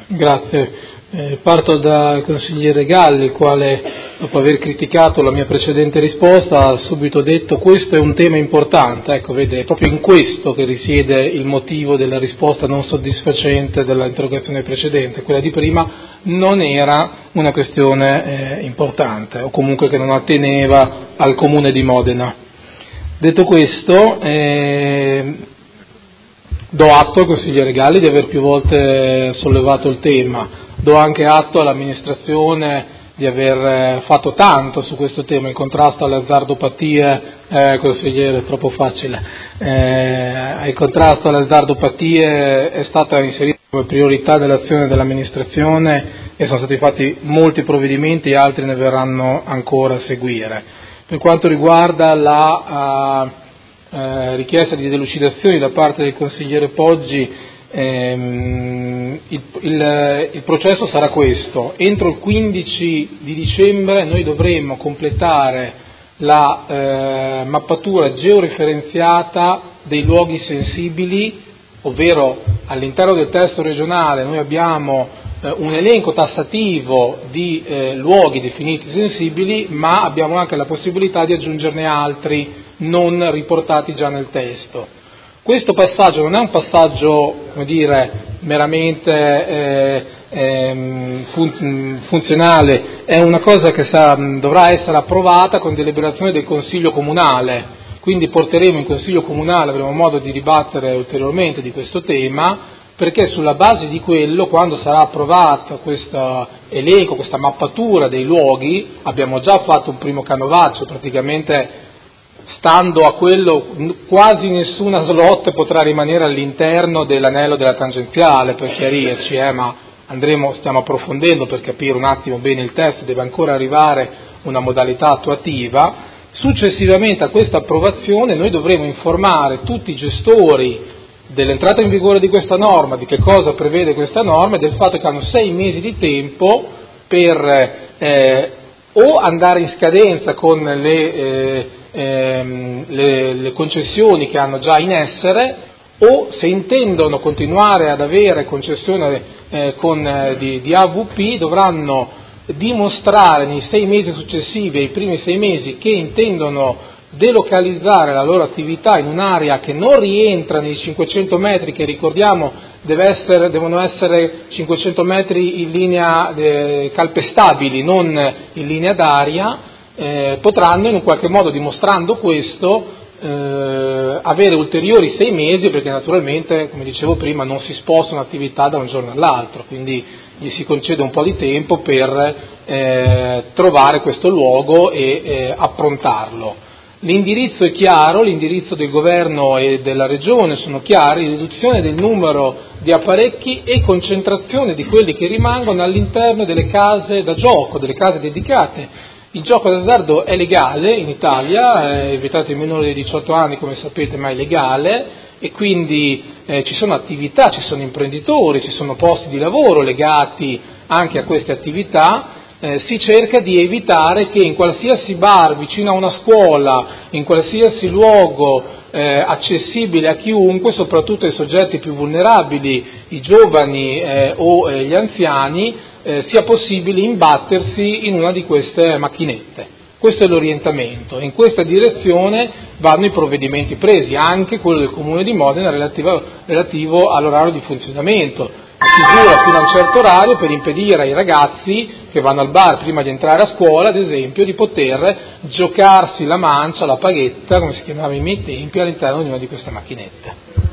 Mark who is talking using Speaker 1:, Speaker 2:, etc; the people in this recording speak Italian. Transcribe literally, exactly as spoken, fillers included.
Speaker 1: Grazie. Eh, parto dal consigliere Galli, il quale, dopo aver criticato la mia precedente risposta, ha subito detto questo è un tema importante. Ecco, vede, è proprio in questo che risiede il motivo della risposta non soddisfacente dell'interrogazione precedente. Quella di prima non era una questione eh, importante, o comunque che non atteneva al Comune di Modena. Detto questo, eh, do atto al consigliere Galli di aver più volte sollevato il tema, do anche atto all'amministrazione di aver fatto tanto su questo tema, il contrasto alle azzardopatie, eh, consigliere è troppo facile, eh, il contrasto alle azzardopatie è stata inserita come priorità dell'azione dell'amministrazione e sono stati fatti molti provvedimenti e altri ne verranno ancora a seguire. Per quanto riguarda la uh, Eh, richiesta di delucidazioni da parte del consigliere Poggi, ehm, il, il, il processo sarà questo: entro il quindici di dicembre noi dovremo completare la eh, mappatura georeferenziata dei luoghi sensibili, ovvero all'interno del testo regionale noi abbiamo eh, un elenco tassativo di eh, luoghi definiti sensibili, ma abbiamo anche la possibilità di aggiungerne altri non riportati già nel testo. Questo passaggio non è un passaggio, come dire, meramente eh, eh, fun- funzionale, è una cosa che sa, dovrà essere approvata con deliberazione del Consiglio Comunale, quindi porteremo in Consiglio Comunale, avremo modo di dibattere ulteriormente di questo tema, perché sulla base di quello, quando sarà approvato questo elenco, questa mappatura dei luoghi, abbiamo già fatto un primo canovaccio, praticamente stando a quello quasi nessuna slot potrà rimanere all'interno dell'anello della tangenziale, per chiarirci, eh, ma andremo, stiamo approfondendo per capire un attimo bene il testo, deve ancora arrivare una modalità attuativa. Successivamente a questa approvazione noi dovremo informare tutti i gestori dell'entrata in vigore di questa norma, di che cosa prevede questa norma e del fatto che hanno sei mesi di tempo per eh, o andare in scadenza con le eh, Ehm, le, le concessioni che hanno già in essere, o se intendono continuare ad avere concessione eh, con, eh, di, di A V P dovranno dimostrare nei sei mesi successivi ai primi sei mesi che intendono delocalizzare la loro attività in un'area che non rientra nei cinquecento metri, che ricordiamo deve essere, devono essere cinquecento metri in linea eh, calpestabili, non in linea d'aria. Eh, potranno in un qualche modo, dimostrando questo, eh, avere ulteriori sei mesi, perché naturalmente, come dicevo prima, non si sposta un'attività da un giorno all'altro, quindi gli si concede un po' di tempo per eh, trovare questo luogo e eh, approntarlo. L'indirizzo è chiaro, l'indirizzo del governo e della regione sono chiari: riduzione del numero di apparecchi e concentrazione di quelli che rimangono all'interno delle case da gioco, delle case dedicate. Il gioco d'azzardo è legale in Italia, è vietato ai minori di diciotto anni, come sapete, ma è legale, e quindi eh, ci sono attività, ci sono imprenditori, ci sono posti di lavoro legati anche a queste attività. Eh, si cerca di evitare che in qualsiasi bar vicino a una scuola, in qualsiasi luogo eh, accessibile a chiunque, soprattutto ai soggetti più vulnerabili, i giovani eh, o eh, gli anziani, Eh, sia possibile imbattersi in una di queste macchinette. Questo è l'orientamento e in questa direzione vanno i provvedimenti presi, anche quello del Comune di Modena relativo, relativo all'orario di funzionamento, a chiusura fino a un certo orario, per impedire ai ragazzi che vanno al bar prima di entrare a scuola, ad esempio, di poter giocarsi la mancia, la paghetta, come si chiamava ai miei tempi, all'interno di una di queste macchinette.